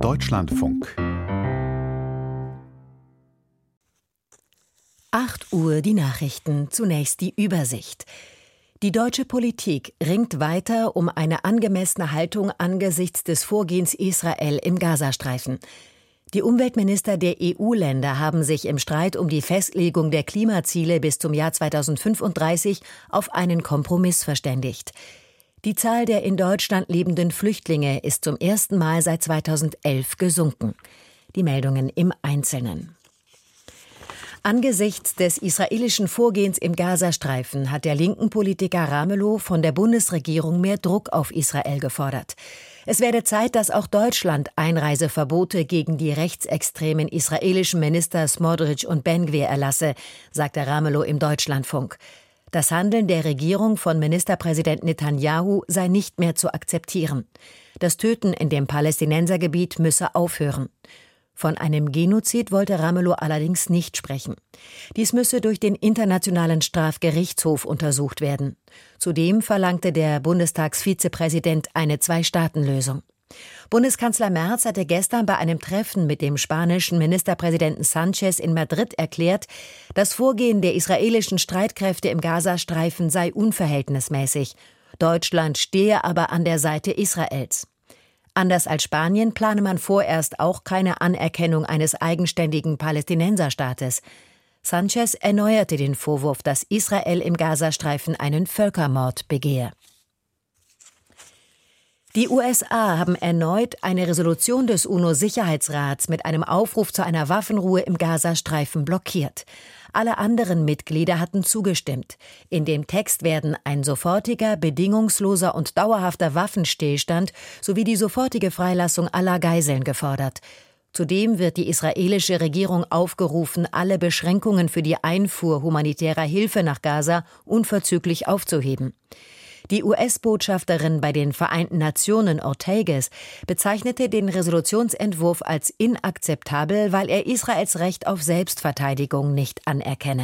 Deutschlandfunk. 8 Uhr die Nachrichten, zunächst die Übersicht. Die deutsche Politik ringt weiter um eine angemessene Haltung angesichts des Vorgehens Israel im Gazastreifen. Die Umweltminister der EU-Länder haben sich im Streit um die Festlegung der Klimaziele bis zum Jahr 2035 auf einen Kompromiss verständigt. Die Zahl der in Deutschland lebenden Flüchtlinge ist zum ersten Mal seit 2011 gesunken. Die Meldungen im Einzelnen. Angesichts des israelischen Vorgehens im Gazastreifen hat der linken Politiker Ramelow von der Bundesregierung mehr Druck auf Israel gefordert. Es werde Zeit, dass auch Deutschland Einreiseverbote gegen die rechtsextremen israelischen Minister Smotrich und Ben-Gvir erlasse, sagte Ramelow im Deutschlandfunk. Das Handeln der Regierung von Ministerpräsident Netanyahu sei nicht mehr zu akzeptieren. Das Töten in dem Palästinensergebiet müsse aufhören. Von einem Genozid wollte Ramelow allerdings nicht sprechen. Dies müsse durch den Internationalen Strafgerichtshof untersucht werden. Zudem verlangte der Bundestagsvizepräsident eine Zwei-Staaten-Lösung. Bundeskanzler Merz hatte gestern bei einem Treffen mit dem spanischen Ministerpräsidenten Sánchez in Madrid erklärt, das Vorgehen der israelischen Streitkräfte im Gazastreifen sei unverhältnismäßig. Deutschland stehe aber an der Seite Israels. Anders als Spanien plane man vorerst auch keine Anerkennung eines eigenständigen Palästinenserstaates. Sánchez erneuerte den Vorwurf, dass Israel im Gazastreifen einen Völkermord begehe. Die USA haben erneut eine Resolution des UNO-Sicherheitsrats mit einem Aufruf zu einer Waffenruhe im Gazastreifen blockiert. Alle anderen Mitglieder hatten zugestimmt. In dem Text werden ein sofortiger, bedingungsloser und dauerhafter Waffenstillstand sowie die sofortige Freilassung aller Geiseln gefordert. Zudem wird die israelische Regierung aufgerufen, alle Beschränkungen für die Einfuhr humanitärer Hilfe nach Gaza unverzüglich aufzuheben. Die US-Botschafterin bei den Vereinten Nationen Ortegas bezeichnete den Resolutionsentwurf als inakzeptabel, weil er Israels Recht auf Selbstverteidigung nicht anerkenne.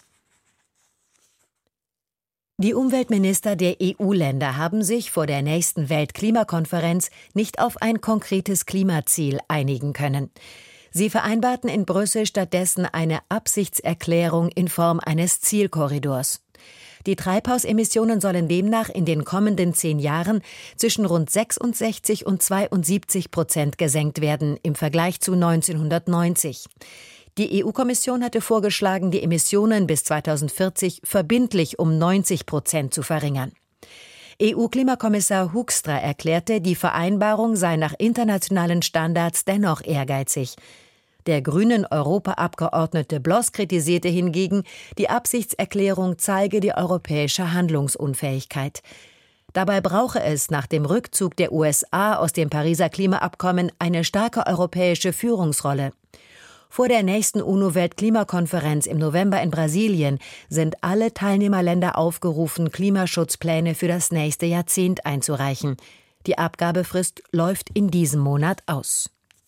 Die Umweltminister der EU-Länder haben sich vor der nächsten Weltklimakonferenz nicht auf ein konkretes Klimaziel einigen können. Sie vereinbarten in Brüssel stattdessen eine Absichtserklärung in Form eines Zielkorridors. Die Treibhausemissionen sollen demnach in den kommenden 10 Jahren zwischen rund 66 und 72% gesenkt werden im Vergleich zu 1990. Die EU-Kommission hatte vorgeschlagen, die Emissionen bis 2040 verbindlich um 90% zu verringern. EU-Klimakommissar Hoekstra erklärte, die Vereinbarung sei nach internationalen Standards dennoch ehrgeizig. Der grünen Europaabgeordnete Bloss kritisierte hingegen, die Absichtserklärung zeige die europäische Handlungsunfähigkeit. Dabei brauche es nach dem Rückzug der USA aus dem Pariser Klimaabkommen eine starke europäische Führungsrolle. Vor der nächsten UNO-Weltklimakonferenz im November in Brasilien sind alle Teilnehmerländer aufgerufen, Klimaschutzpläne für das nächste Jahrzehnt einzureichen. Die Abgabefrist läuft in diesem Monat aus.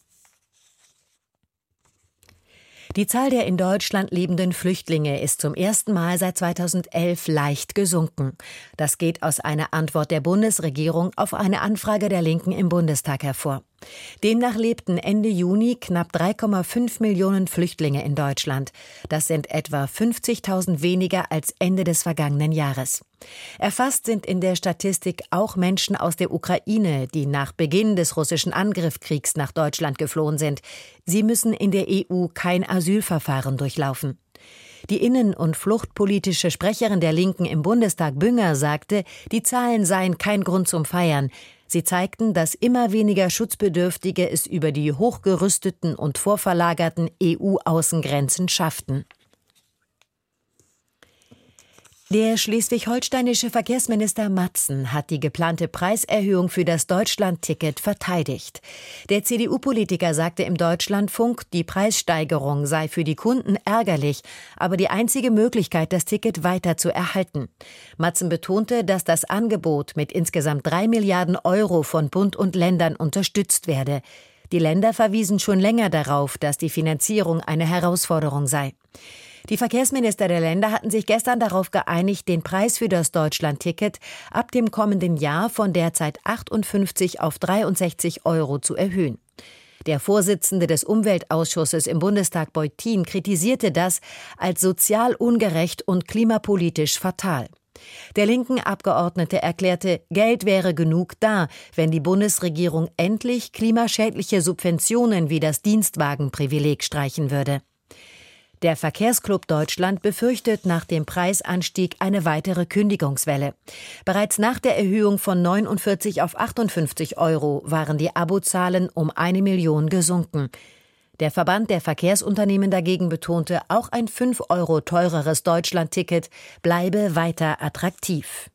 Die Zahl der in Deutschland lebenden Flüchtlinge ist zum ersten Mal seit 2011 leicht gesunken. Das geht aus einer Antwort der Bundesregierung auf eine Anfrage der Linken im Bundestag hervor. Demnach lebten Ende Juni knapp 3,5 Millionen Flüchtlinge in Deutschland. Das sind etwa 50.000 weniger als Ende des vergangenen Jahres. Erfasst sind in der Statistik auch Menschen aus der Ukraine, die nach Beginn des russischen Angriffskriegs nach Deutschland geflohen sind. Sie müssen in der EU kein Asylverfahren durchlaufen. Die innen- und fluchtpolitische Sprecherin der Linken im Bundestag, Bünger, sagte, die Zahlen seien kein Grund zum Feiern. Sie zeigten, dass immer weniger Schutzbedürftige es über die hochgerüsteten und vorverlagerten EU-Außengrenzen schafften. Der schleswig-holsteinische Verkehrsminister Matzen hat die geplante Preiserhöhung für das Deutschland-Ticket verteidigt. Der CDU-Politiker sagte im Deutschlandfunk, die Preissteigerung sei für die Kunden ärgerlich, aber die einzige Möglichkeit, das Ticket weiter zu erhalten. Matzen betonte, dass das Angebot mit insgesamt 3 Milliarden Euro von Bund und Ländern unterstützt werde. Die Länder verwiesen schon länger darauf, dass die Finanzierung eine Herausforderung sei. Die Verkehrsminister der Länder hatten sich gestern darauf geeinigt, den Preis für das Deutschland-Ticket ab dem kommenden Jahr von derzeit 58 auf 63 € zu erhöhen. Der Vorsitzende des Umweltausschusses im Bundestag Beutin kritisierte das als sozial ungerecht und klimapolitisch fatal. Der linken Abgeordnete erklärte, Geld wäre genug da, wenn die Bundesregierung endlich klimaschädliche Subventionen wie das Dienstwagenprivileg streichen würde. Der Verkehrsclub Deutschland befürchtet nach dem Preisanstieg eine weitere Kündigungswelle. Bereits nach der Erhöhung von 49 auf 58 € waren die Abozahlen um 1 Million gesunken. Der Verband der Verkehrsunternehmen dagegen betonte, auch ein 5 € teureres Deutschlandticket bleibe weiter attraktiv.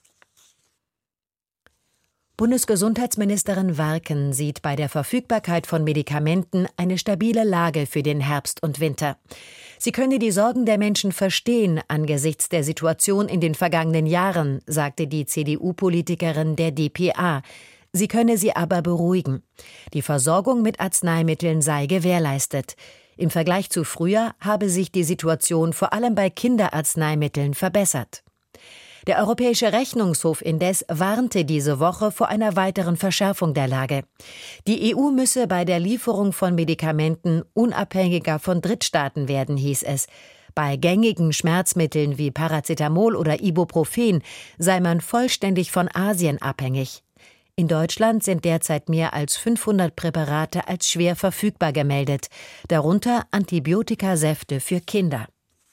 Bundesgesundheitsministerin Warken sieht bei der Verfügbarkeit von Medikamenten eine stabile Lage für den Herbst und Winter. Sie könne die Sorgen der Menschen verstehen angesichts der Situation in den vergangenen Jahren, sagte die CDU-Politikerin der dpa. Sie könne sie aber beruhigen. Die Versorgung mit Arzneimitteln sei gewährleistet. Im Vergleich zu früher habe sich die Situation vor allem bei Kinderarzneimitteln verbessert. Der Europäische Rechnungshof indes warnte diese Woche vor einer weiteren Verschärfung der Lage. Die EU müsse bei der Lieferung von Medikamenten unabhängiger von Drittstaaten werden, hieß es. Bei gängigen Schmerzmitteln wie Paracetamol oder Ibuprofen sei man vollständig von Asien abhängig. In Deutschland sind derzeit mehr als 500 Präparate als schwer verfügbar gemeldet, darunter Antibiotikasäfte für Kinder.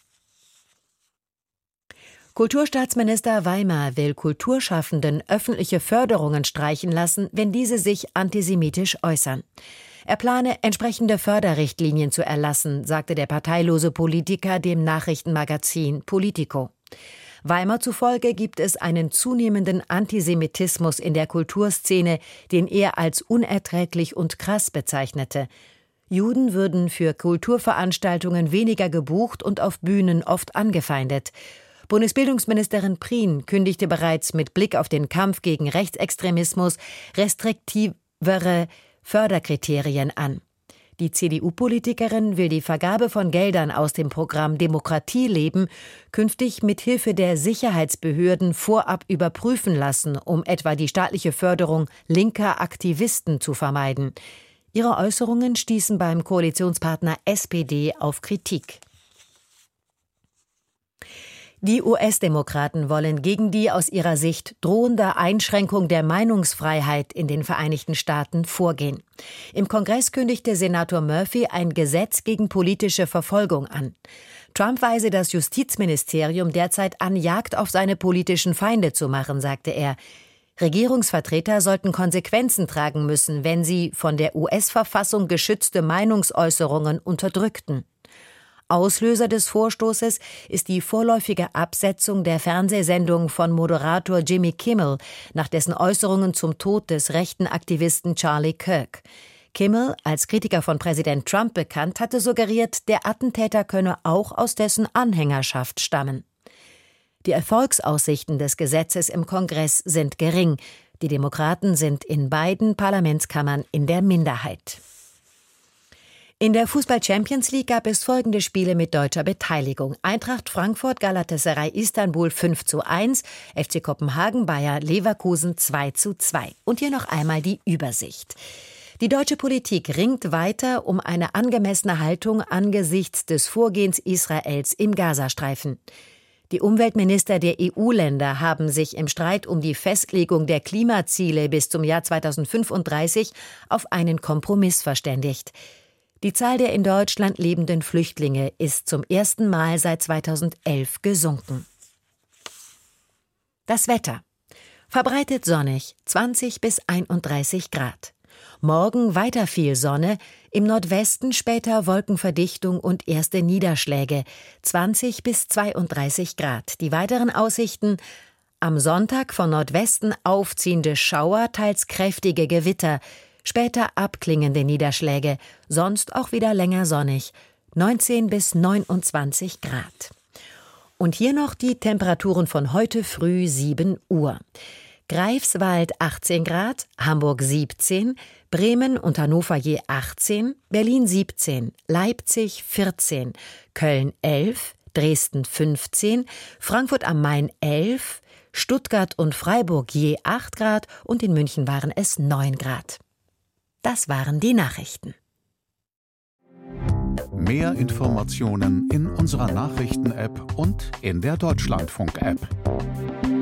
Kulturstaatsminister Weimer will Kulturschaffenden öffentliche Förderungen streichen lassen, wenn diese sich antisemitisch äußern. Er plane, entsprechende Förderrichtlinien zu erlassen, sagte der parteilose Politiker dem Nachrichtenmagazin Politico. Weimer zufolge gibt es einen zunehmenden Antisemitismus in der Kulturszene, den er als unerträglich und krass bezeichnete. Juden würden für Kulturveranstaltungen weniger gebucht und auf Bühnen oft angefeindet. Bundesbildungsministerin Prien kündigte bereits mit Blick auf den Kampf gegen Rechtsextremismus restriktivere Förderkriterien an. Die CDU-Politikerin will die Vergabe von Geldern aus dem Programm Demokratie leben künftig mit Hilfe der Sicherheitsbehörden vorab überprüfen lassen, um etwa die staatliche Förderung linker Aktivisten zu vermeiden. Ihre Äußerungen stießen beim Koalitionspartner SPD auf Kritik. Die US-Demokraten wollen gegen die aus ihrer Sicht drohende Einschränkung der Meinungsfreiheit in den Vereinigten Staaten vorgehen. Im Kongress kündigte Senator Murphy ein Gesetz gegen politische Verfolgung an. Trump weise das Justizministerium derzeit an, Jagd auf seine politischen Feinde zu machen, sagte er. Regierungsvertreter sollten Konsequenzen tragen müssen, wenn sie von der US-Verfassung geschützte Meinungsäußerungen unterdrückten. Auslöser des Vorstoßes ist die vorläufige Absetzung der Fernsehsendung von Moderator Jimmy Kimmel nach dessen Äußerungen zum Tod des rechten Aktivisten Charlie Kirk. Kimmel, als Kritiker von Präsident Trump bekannt, hatte suggeriert, der Attentäter könne auch aus dessen Anhängerschaft stammen. Die Erfolgsaussichten des Gesetzes im Kongress sind gering. Die Demokraten sind in beiden Parlamentskammern in der Minderheit. In der Fußball-Champions League gab es folgende Spiele mit deutscher Beteiligung. Eintracht Frankfurt, Galatasaray Istanbul 5:1, FC Kopenhagen, Bayer Leverkusen 2:2. Und hier noch einmal die Übersicht. Die deutsche Politik ringt weiter um eine angemessene Haltung angesichts des Vorgehens Israels im Gazastreifen. Die Umweltminister der EU-Länder haben sich im Streit um die Festlegung der Klimaziele bis zum Jahr 2035 auf einen Kompromiss verständigt. Die Zahl der in Deutschland lebenden Flüchtlinge ist zum ersten Mal seit 2011 gesunken. Das Wetter. Verbreitet sonnig, 20 bis 31 Grad. Morgen weiter viel Sonne, im Nordwesten später Wolkenverdichtung und erste Niederschläge, 20 bis 32 Grad. Die weiteren Aussichten: am Sonntag von Nordwesten aufziehende Schauer, teils kräftige Gewitter, später abklingende Niederschläge, sonst auch wieder länger sonnig, 19 bis 29 Grad. Und hier noch die Temperaturen von heute früh 7 Uhr. Greifswald 18 Grad, Hamburg 17, Bremen und Hannover je 18, Berlin 17, Leipzig 14, Köln 11, Dresden 15, Frankfurt am Main 11, Stuttgart und Freiburg je 8 Grad und in München waren es 9 Grad. Das waren die Nachrichten. Mehr Informationen in unserer Nachrichten-App und in der Deutschlandfunk-App.